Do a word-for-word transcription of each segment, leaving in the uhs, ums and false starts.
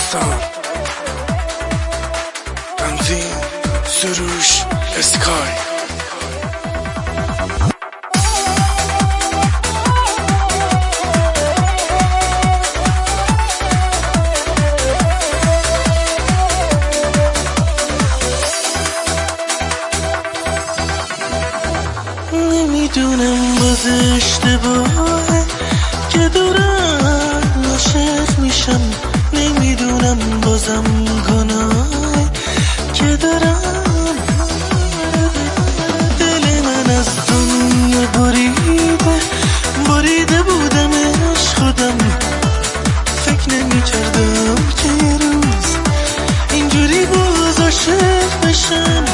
دونستم تنظیم سروش اسکای نمیدونم باز اشتباهه که دارم عاشق میشم، نمیدونم بازم گناهه که دارم دل من از دنیا بریده بریده بودمش خودم، فکر نمیکردم که یه روز اینجوری باز عاشق بشم.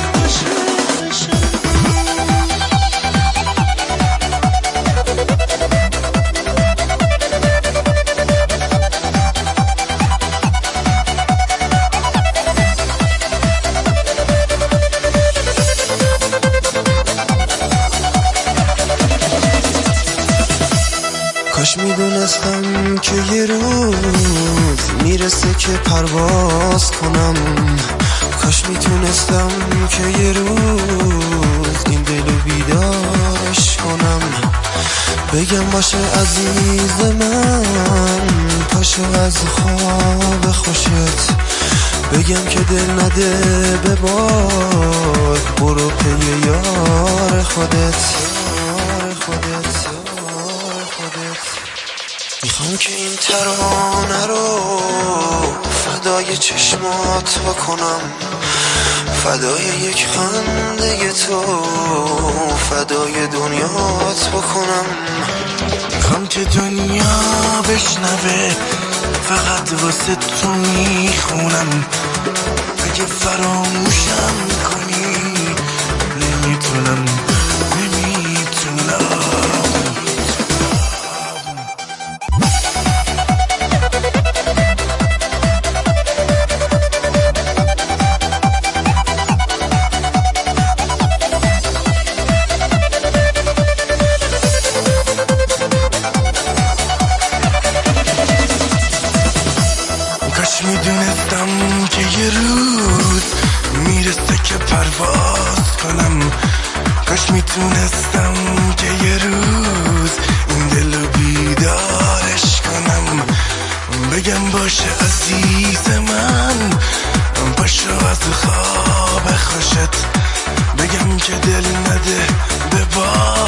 کاش میدونستم که یه روز میرسه که پرواز کنم، کاش میتونستم که یه روز این دلو بیدارش کنم، بگم باشه عزیز من پاشو از خواب خوشت، بگم که دل نده به باد برو پی یار خودت. میخوام که این ترانه رو فدای چشمات بکنم، فدای یک خنده تو فدای دنیات بکنم، میخوام که دنیا بشنوه فقط واسه تو میخونم، اگه فراموشم کنی نمیتونم نمیتونم کاش میدونستم که یه روز میرسه که پرواز کنم، کاش میتونستم که یه روز این دلو بیدارش کنم، بگم باشه عزیز من پاشو از خواب خوشت، بگم که دل نده به باد